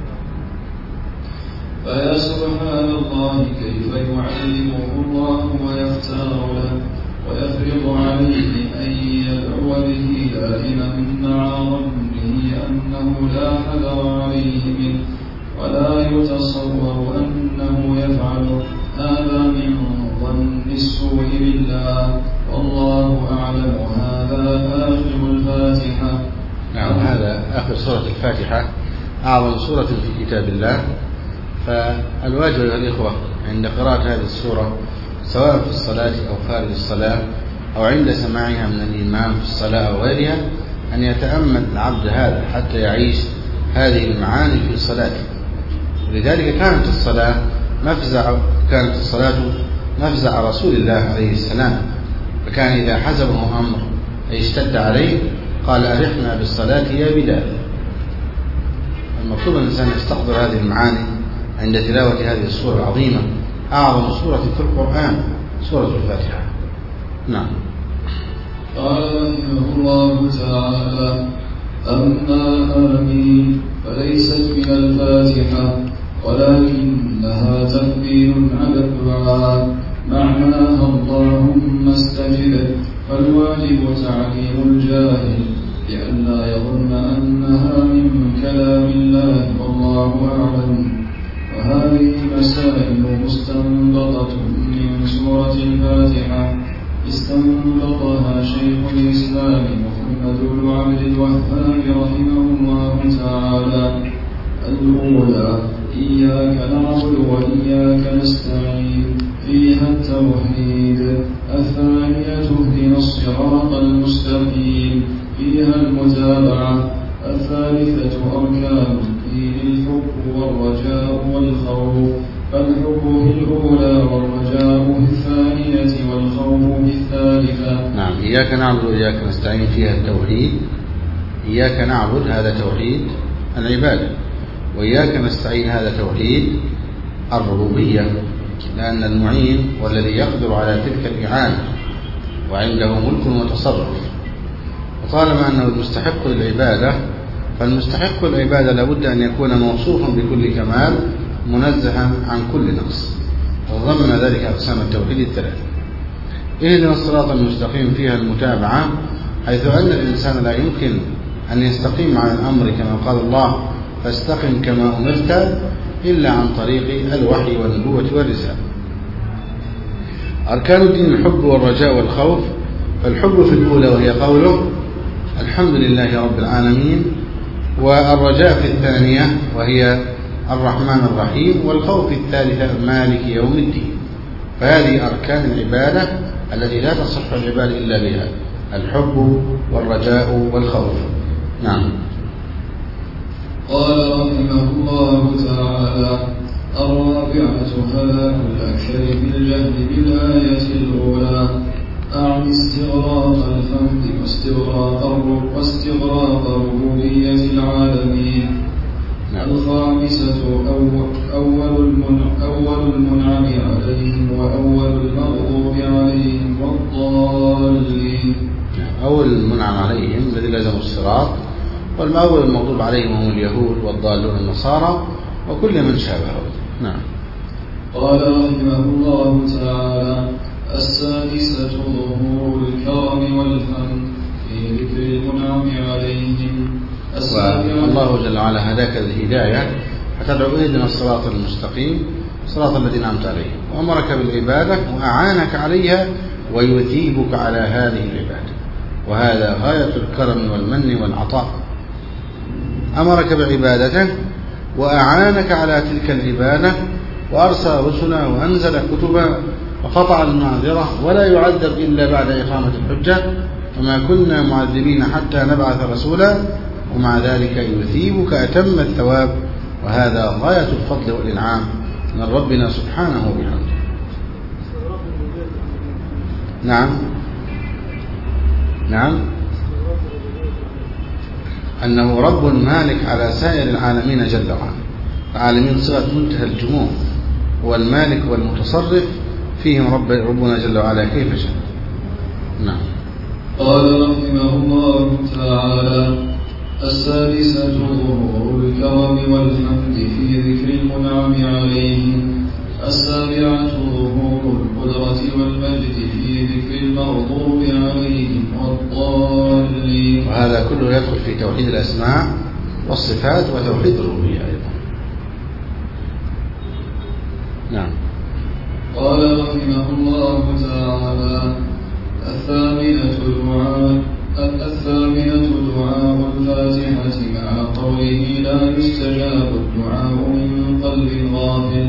[SPEAKER 1] فيا سبحان الله كيف يعلمه الله ويختار له ويفرض عليه أن يدعو به دائما مع ظنه أنه لا حذر عليه منه، ولا يتصور أنه يفعل هذا من ظن السوء بالله، والله أعلم. هذا آخر الفاتحة.
[SPEAKER 2] نعم، هذا آخر سورة الفاتحة، أعظم سورة في كتاب الله. فالواجب أيها الإخوة عند قراءة هذه السورة سواء في الصلاة أو خارج الصلاة أو عند سماعها من الإمام في الصلاة أو غيرها أن يتأمل العبد هذا حتى يعيش هذه المعاني في صلاته. ولذلك كانت الصلاة مفزع رسول الله عليه السلام، فكان إذا حزبه أمر أي اشتد عليه قال: أرحنا بالصلاة يا بلال. المطلوب الإنسان يستحضر هذه المعاني عند تلاوة هذه السورة العظيمة، أعظم سورة في القرآن، سورة الفاتحة. نعم.
[SPEAKER 1] قال رحمه الله تعالى: أما آمين فليست من الفاتحة، ولكنها تنبيه على الدعاء، معناها اللهم استجب. فالواجب تعليم الجاهل لئلا يظن أنها من كلام الله، والله أعلم. وهذه مسائل مستنبطة من سورة الفاتحة، استنبطها شيخ الإسلام محمد بن عبد الوهاب رحمه الله تعالى. الأولى: إياك نعبد وإياك نستعين، فيها التوحيد. الثانية: اهدنا الصراط المستقيم، فيها المتابعة. الثالثة: أركان الدين الحب والرجاء والخوف، فالحب في الأولى والرجاء في الثانية والخوف في الثالثة.
[SPEAKER 2] نعم. إياك نعبد وإياك نستعين فيها التوحيد. إياك نعبد هذا توحيد العبادة، وإياك نستعين هذا توحيد الربوبية، لأن المعين والذي يقدر على تلك الإعانة وعنده ملك وتصرف. وطالما أنه المستحق للعبادة، فالمستحق للعبادة لابد أن يكون موصوفا بكل كمال منزها عن كل نقص، وضمن ذلك أقسام التوحيد الثلاثة. اهدنا الصراط المستقيم فيها المتابعة، حيث أن الإنسان لا يمكن أن يستقيم على الأمر كما قال الله: فاستقم كما أمرت إلا عن طريق الوحي والنبوة والرسالة. أركان الدين الحب والرجاء والخوف. فالحب في الأولى وهي قوله الحمد لله رب العالمين، والرجاء في الثانية وهي الرحمن الرحيم، والخوف في الثالثة مالك يوم الدين. فهذه أركان العبادة التي لا تصح العبادة إلا بها: الحب والرجاء والخوف. نعم.
[SPEAKER 1] قال رحمه الله تعالى: الرابعة هلاك الأكثر في الجهل بالآية الأولى، أعني استغراق الحمد واستغراق ربوبية العالمين. الخامسة أول المنعم عليهم وأول المغضوب عليهم والضالين.
[SPEAKER 2] أول المنعم عليهم الذي لزموا الصراط، والأول المغضوب عليهم هم اليهود والضالون النصارى وكل من شابههم. نعم.
[SPEAKER 1] قال رحمه الله تعالى: السادسة ظهور الكرم والحمد في ذكر المنعم عليهم.
[SPEAKER 2] والله جل وعلا هداك الهداية فتدعو إلى الصراط المستقيم صراط الذين أنعمت عليهم، وأمرك بالعبادة وأعانك عليها ويثيبك على هذه العبادة، وهذا غاية الكرم والمن والعطاء. أمرك بعبادته وأعانك على تلك العبادة، وأرسل رسلا وأنزل كتبا وقطع المعذرة، ولا يعذب إلا بعد إقامة الحجة، وما كنا معذبين حتى نبعث رسولا، ومع ذلك يثيبك أتم الثواب، وهذا غاية الفضل والإنعام من ربنا سبحانه وبحمده. نعم أنه رب مالك على سائر العالمين جل وعلا. العالمين صيغة منتهى الجموع، هو المالك والمتصرف فيهم ربنا جل وعلا كيف شاء. نعم.
[SPEAKER 1] قال رحمه الله تعالى: السادسة ظهور الكرم والحمد في ذكر المنعم عليهم. السابعة ظهور القدرة والمجد في ذكر المغضوب عليهم والضالين.
[SPEAKER 2] وهذا كله يدخل في توحيد الأسماء والصفات وتوحيد الربوبية أيضا. نعم.
[SPEAKER 1] قال رحمه الله تعالى: الثامنة دعاء الفاتحة مع قوله لا يستجاب الدعاء من قلب غافل.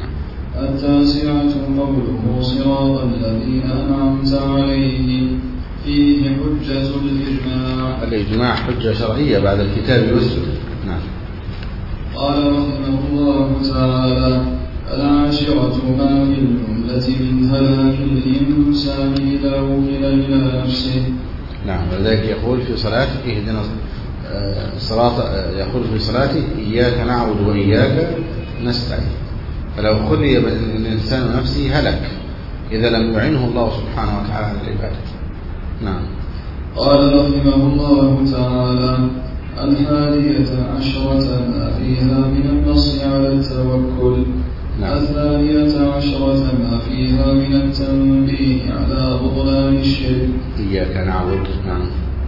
[SPEAKER 1] التاسعة قوله صراط الذين أنعمت عليهم، فيه حجة الإجماع.
[SPEAKER 2] الإجماع حجة شرعية بعد الكتاب والسنة. نعم.
[SPEAKER 1] قال رحمه الله تعالى: العاشرة ما في الجملة من هلاك الإنسان إذا وكل إلى نفسه.
[SPEAKER 2] نعم. ولذلك يقول في صلاته اهدنا الصراط، يقول في صلاته إياك نعبد وإياك نستعين. فلو خلي الإنسان نفسه هلك إذا لم يعنه الله سبحانه وتعالى على العبادة. نعم.
[SPEAKER 1] قال رحمه الله تعالى: الحادية عشرة ما فيها من النص على التوكل.
[SPEAKER 2] نعم.
[SPEAKER 1] الثانية عشرة ما فيها من التنبيه على بطلان الشرك.
[SPEAKER 2] إياك نعبد. نعم.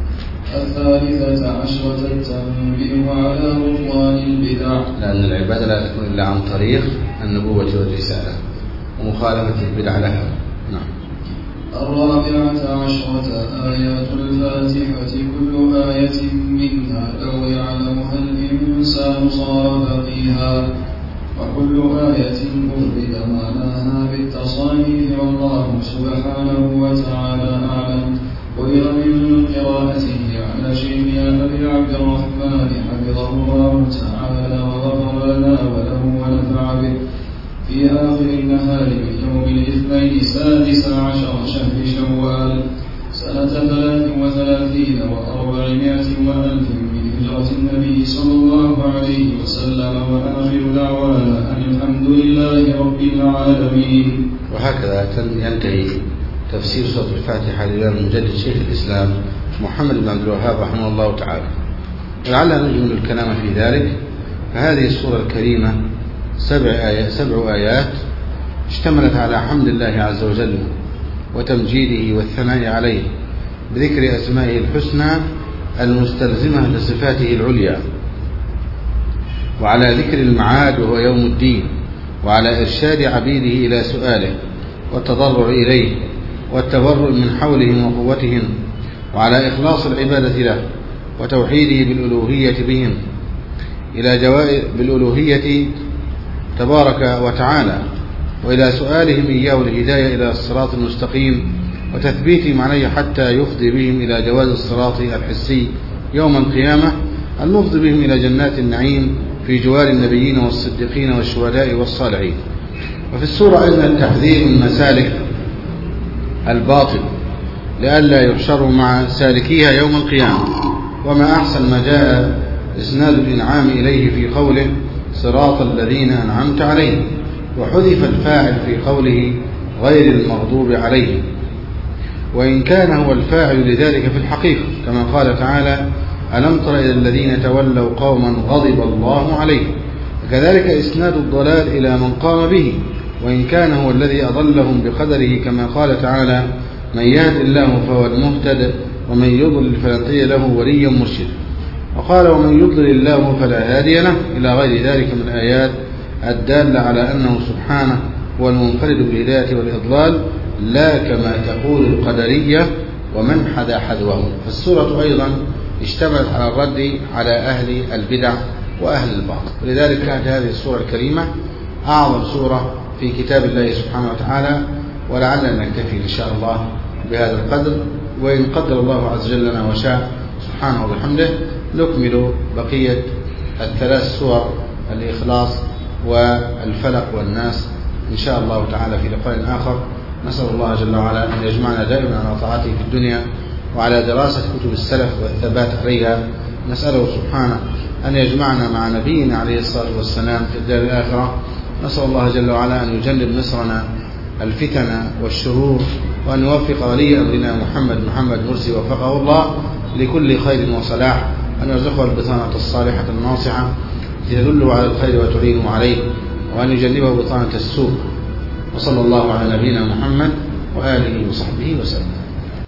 [SPEAKER 1] الثالثة عشرة التنبيه على بطلان البدع،
[SPEAKER 2] لأن العبادة لا تكون إلا عن طريق النبوة والرسالة ومخالفة البدع لها. نعم.
[SPEAKER 1] الرابعة عشرة آيات الفاتحة كل آية منها لو يعلمها الإنسان صار فقيها، وكل آية أفرد معناها بالتصانيف، والله سبحانه وتعالى أعلم. وإلى من قراءته على شيخنا أبي عبد الرحمن حفظه الله تعالى وغفر لنا وله ونفع به في آخر النهار من يوم الاثنين 16 شهر شوال سنة 33 و400 وألف من هجرة النبي صلى الله عليه وسلم. وآخر دعوانا أن الحمد لله رب العالمين.
[SPEAKER 2] وهكذا ينتهي تفسير سورة الفاتحة للإمام المجدد شيخ الإسلام محمد بن عبد الوهاب رحمه الله تعالى. ولعلنا نجمل الكلام في ذلك. فهذه السورة الكريمة 7 آيات اشتملت على حمد الله عز وجل وتمجيده والثناء عليه بذكر أسمائه الحسنى المستلزمة لصفاته العليا. وعلى ذكر المعاد وهو يوم الدين، وعلى إرشاد عبيده إلى سؤاله والتضرع إليه والتبرؤ من حولهم وقوتهم، وعلى إخلاص العبادة له وتوحيده بالألوهية بهم بالألوهية تبارك وتعالى، وإلى سؤالهم إياه الهداية إلى الصراط المستقيم وتثبيتهم عليه حتى يفضي بهم إلى جواز الصراط الحسي يوم القيامة المفضي بهم إلى جنات النعيم في جوار النبيين والصديقين والشهداء والصالحين. وفي السورة أيضا التحذير من مسالك الباطل لئلا يحشروا مع سالكيها يوم القيامة. وما أحسن ما جاء إسناد الإنعام إليه في قوله صراط الذين أنعمت عليهم، وحذف الفاعل في قوله غير المغضوب عليهم، وإن كان هو الفاعل لذلك في الحقيقة، كما قال تعالى ألم تر إلى الذين تولوا قوما غضب الله عليهم. وكذلك إسناد الضلال إلى من قام به، وإن كان هو الذي أضلهم بقدره، كما قال تعالى من يهد الله فهو المهتد ومن يضلل فلن تجد له وليا مرشدا. وقال ومن يضلل الله فلا هادي له، إلى غير ذلك من الآيات الدالة على أنه سبحانه هو المنفرد بالهداية والإضلال، لا كما تقول القدرية ومن حدا حذوه. فالسورة أيضا اشتملت على الرد على أهل البدع وأهل الباطل، ولذلك كانت هذه السورة الكريمة أعظم سورة في كتاب الله سبحانه وتعالى. ولعلنا نكتفي إن شاء الله بهذا القدر، وإن قدر الله عز وجل لنا وشاء سبحانه وبحمده نكمل بقية الثلاث سور الإخلاص والفلق والناس إن شاء الله تعالى في لقاء آخر. نسأل الله جل وعلا أن يجمعنا دائما على طاعته في الدنيا وعلى دراسة كتب السلف والثبات عليها. نسأله سبحانه أن يجمعنا مع نبينا عليه الصلاة والسلام في الدار الآخرة. نسأل الله جل وعلا أن يجنب مصرنا الفتن والشرور، وأن يوفق ولي أمرنا محمد مرسي وفقه الله لكل خير وصلاح، أن يرزقه البطانة الصالحة الناصحة تدل على الخير وتعينه عليه، وأن يجنبه بطانة السوء. وصلى الله على نبينا محمد وآله وصحبه وسلم.